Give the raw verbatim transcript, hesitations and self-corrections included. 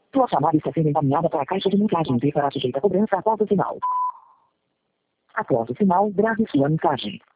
Tua chamada está sendo encaminhada para a caixa de mensagens e será sujeita a cobrança após o sinal. Após o sinal, grave sua mensagem.